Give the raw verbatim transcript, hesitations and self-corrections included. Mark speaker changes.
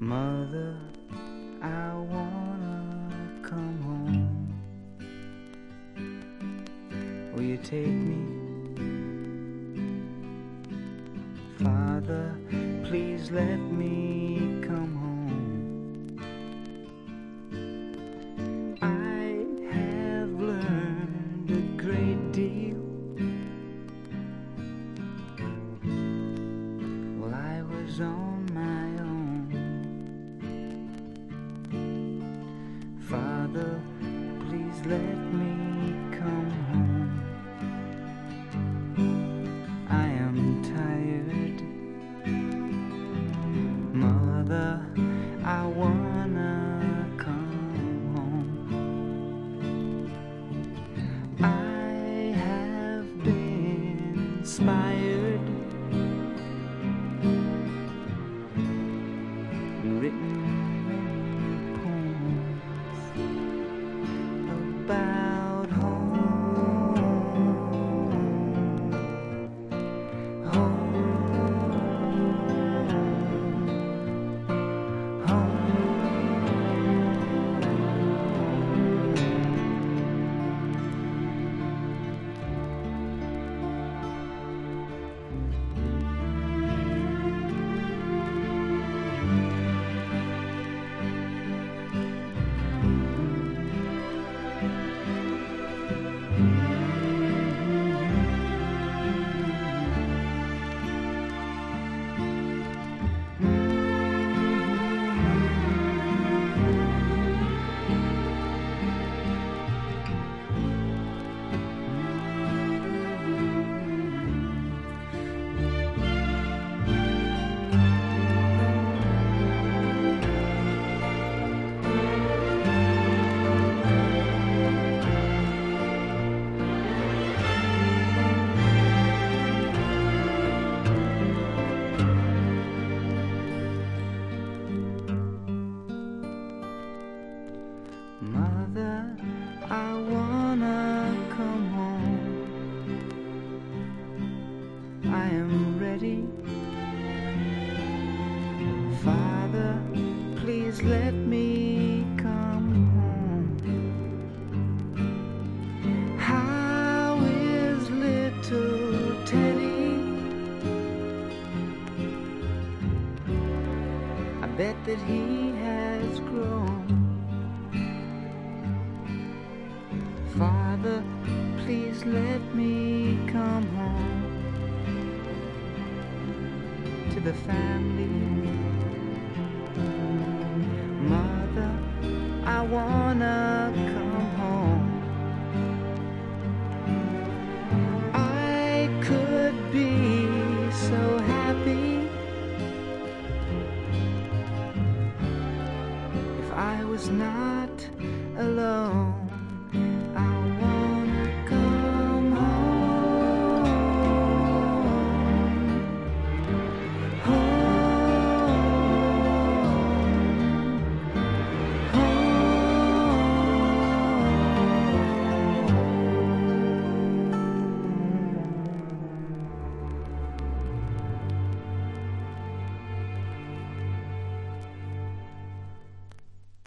Speaker 1: Mother, I wanna come home. Will you take me? Father, please let me come home. I have learned a great deal while I was on my own. Father, please let me come home. I am tired. Mother, I wanna come home. I have been inspired and written about home, home, home. Mother, I wanna come home. I am ready. Father, please let me come home. How is little Teddy? I bet that he has grown. Father, please let me come home to the family.